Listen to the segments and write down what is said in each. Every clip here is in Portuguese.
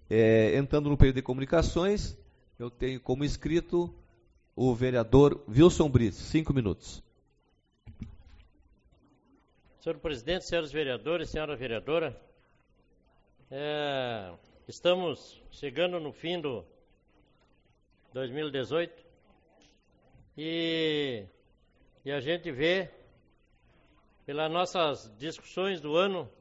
Entrando no período de comunicações, eu tenho como inscrito o vereador Wilson Briz, 5 minutos. Senhor presidente, senhores vereadores, senhora vereadora, estamos chegando no fim do 2018 e a gente vê, pelas nossas discussões do ano,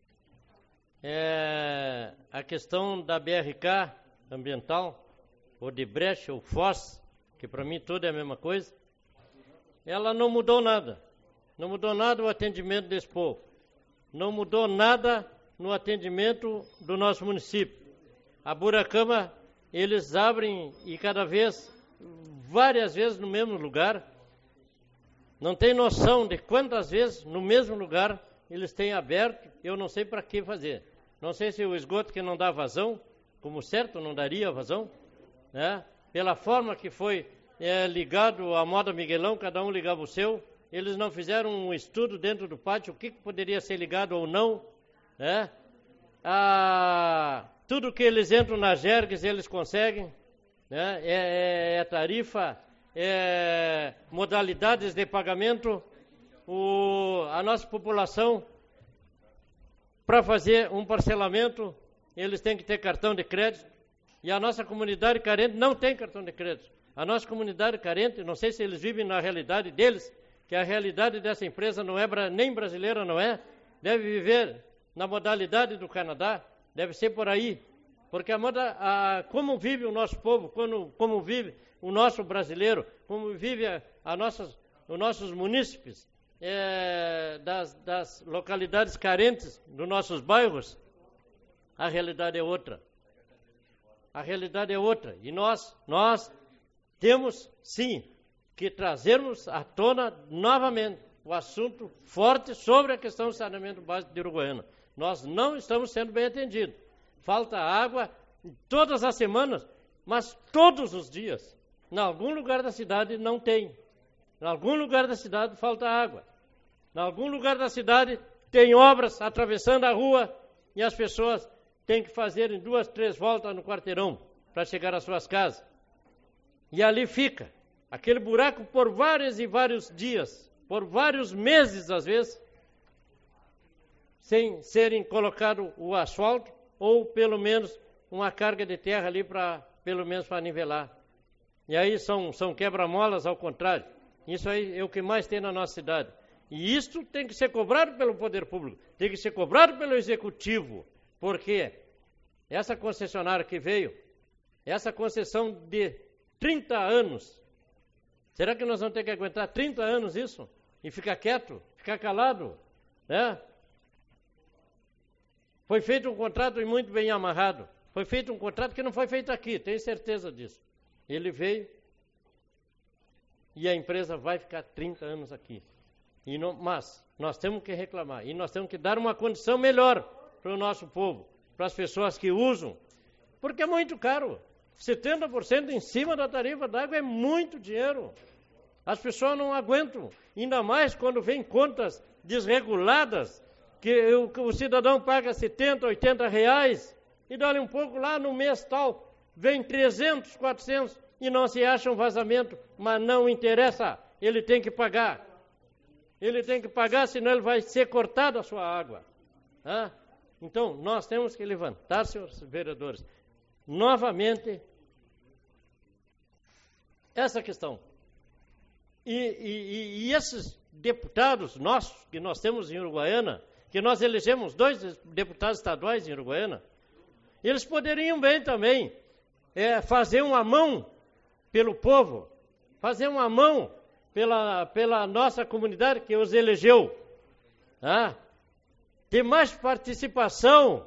a questão da BRK ambiental, ou de Brecht, ou Foz, que para mim tudo é a mesma coisa, ela não mudou nada. Não mudou nada o atendimento desse povo. Não mudou nada no atendimento do nosso município. A Buracama, eles abrem e várias vezes no mesmo lugar. Não tem noção de quantas vezes no mesmo lugar eles têm aberto. Eu não sei para que fazer. Não sei se o esgoto que não dá vazão, como certo não daria vazão, né? Pela forma que foi ligado à moda Miguelão, cada um ligava o seu. Eles não fizeram um estudo dentro do pátio, o que poderia ser ligado ou não, né? Tudo que eles entram na Jergues, eles conseguem, né? Tarifa, modalidades de pagamento. A nossa população, para fazer um parcelamento, eles têm que ter cartão de crédito, e a nossa comunidade carente não tem cartão de crédito. A nossa comunidade carente, não sei se eles vivem na realidade deles, que a realidade dessa empresa não é nem brasileira, não é, deve viver na modalidade do Canadá, deve ser por aí, porque como vive o nosso povo, como vive o nosso brasileiro, como vive os nossos munícipes das localidades carentes dos nossos bairros, a realidade é outra. A realidade é outra, e nós temos, sim, que trazermos à tona novamente o assunto forte sobre a questão do saneamento básico de Uruguaiana. Nós não estamos sendo bem atendidos. Falta água todas as semanas, mas todos os dias. Em algum lugar da cidade não tem. Em algum lugar da cidade falta água. Em algum lugar da cidade tem obras atravessando a rua e as pessoas têm que fazer 2, 3 voltas no quarteirão para chegar às suas casas. E ali fica aquele buraco por vários e vários dias, por vários meses às vezes, sem serem colocado o asfalto ou pelo menos uma carga de terra ali pelo menos para nivelar. E aí são quebra-molas ao contrário. Isso aí é o que mais tem na nossa cidade. E isso tem que ser cobrado pelo poder público, tem que ser cobrado pelo executivo, porque essa concessionária que veio, essa concessão de 30 anos, será que nós vamos ter que aguentar 30 anos isso? E ficar quieto, ficar calado, né? Foi feito um contrato muito bem amarrado. Foi feito um contrato que não foi feito aqui, tenho certeza disso. Ele veio e a empresa vai ficar 30 anos aqui. Mas nós temos que reclamar e nós temos que dar uma condição melhor para o nosso povo, para as pessoas que usam, porque é muito caro. 70% em cima da tarifa d'água é muito dinheiro. As pessoas não aguentam, ainda mais quando vem contas desreguladas, que o cidadão paga 70, 80 reais, e dali um pouco lá no mês tal, vem 300, 400, e não se acha um vazamento, mas não interessa, ele tem que pagar. Ele tem que pagar, senão ele vai ser cortado a sua água. Então, nós temos que levantar, senhores vereadores, novamente essa questão. E esses deputados nossos, que nós temos em Uruguaiana, que nós elegemos 2 deputados estaduais em Uruguaiana, eles poderiam bem também fazer uma mão pelo povo, fazer uma mão pela nossa comunidade que os elegeu. Ter mais participação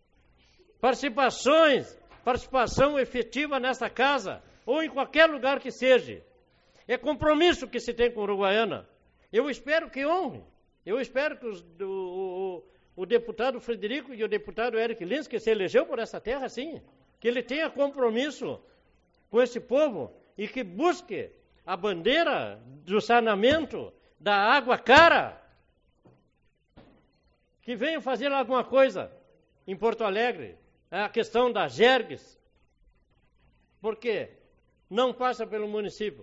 efetiva nessa casa, ou em qualquer lugar que seja. É compromisso que se tem com Uruguaiana. Eu espero que honre. Eu espero que o deputado Frederico e o deputado Eric Lins, que se elegeu por essa terra, sim, que ele tenha compromisso com esse povo e que busque a bandeira do saneamento, da água cara, que venham fazer alguma coisa em Porto Alegre, a questão da Gerges, porque não passa pelo município.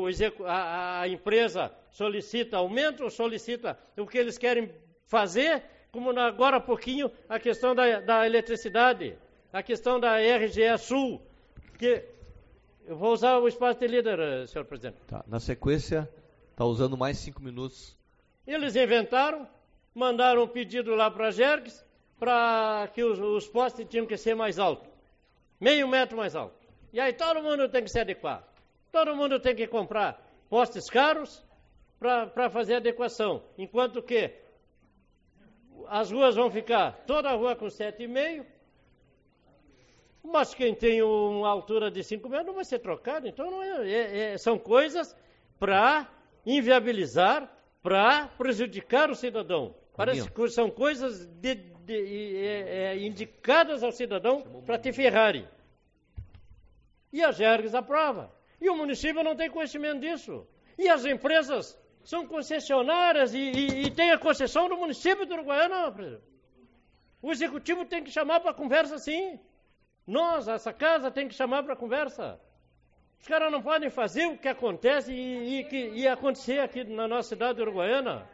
A empresa solicita aumento ou solicita o que eles querem fazer, como agora há pouquinho a questão da eletricidade, a questão da RGE Sul, que eu vou usar o espaço de líder, senhor presidente. Tá. Na sequência, está usando mais 5 minutos. Eles inventaram, mandaram um pedido lá para a Gerges, para que os postes tinham que ser mais altos, meio metro mais alto. E aí todo mundo tem que se adequar. Todo mundo tem que comprar postes caros para fazer adequação. Enquanto que as ruas vão ficar, toda a rua com 7,5, mas quem tem uma altura de 5 metros não vai ser trocado. Então não são coisas para inviabilizar, para prejudicar o cidadão. Parece que são coisas indicadas ao cidadão para te ferrarem. E a Gerges aprova. E o município não tem conhecimento disso. E as empresas são concessionárias e tem a concessão do município de Uruguaiana. O executivo tem que chamar para conversa, sim. Nós, essa casa, tem que chamar para conversa. Os caras não podem fazer o que acontece e acontecer aqui na nossa cidade de Uruguaiana.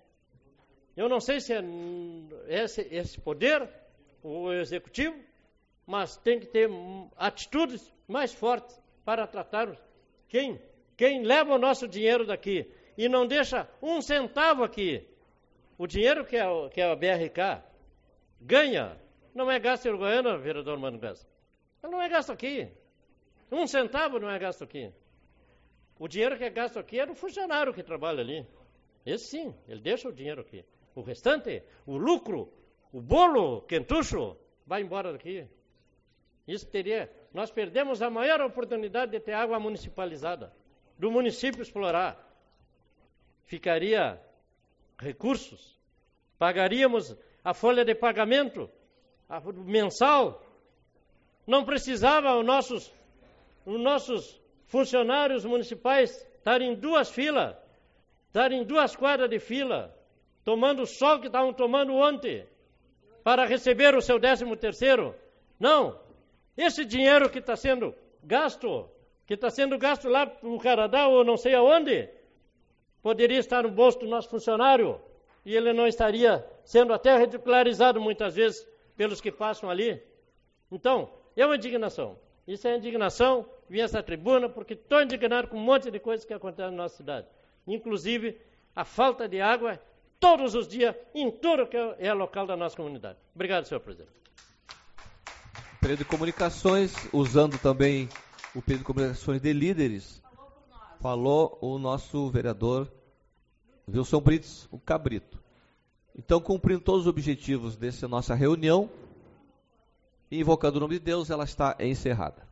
Eu não sei se é esse poder, o executivo, mas tem que ter atitudes mais fortes para tratar quem leva o nosso dinheiro daqui e não deixa um centavo aqui. O dinheiro que a BRK ganha não é gasto em Uruguaiana, vereador Mano Gás. Ele não é gasto aqui. Um centavo não é gasto aqui. O dinheiro que é gasto aqui é do funcionário que trabalha ali. Esse sim, ele deixa o dinheiro aqui. O restante, o lucro, o bolo quentucho, vai embora daqui. Nós perdemos a maior oportunidade de ter água municipalizada, do município explorar. Ficaria recursos, pagaríamos a folha de pagamento mensal, não precisava os nossos funcionários municipais estarem em 2 filas, estarem em 2 quadras de fila, tomando o sol que estavam tomando ontem, para receber o seu 13º. Não, esse dinheiro que está sendo gasto lá no Canadá ou não sei aonde, poderia estar no bolso do nosso funcionário e ele não estaria sendo até ridicularizado muitas vezes pelos que passam ali. Então, é uma indignação. Isso é indignação, vim a essa tribuna porque estou indignado com um monte de coisas que acontecem na nossa cidade. Inclusive, a falta de água todos os dias em tudo que é local da nossa comunidade. Obrigado, senhor presidente. Período de comunicações, usando também o período de comunicações de líderes, falou o nosso vereador Wilson Brits, o Cabrito. Então, cumprindo todos os objetivos dessa nossa reunião, invocando o nome de Deus, ela está encerrada.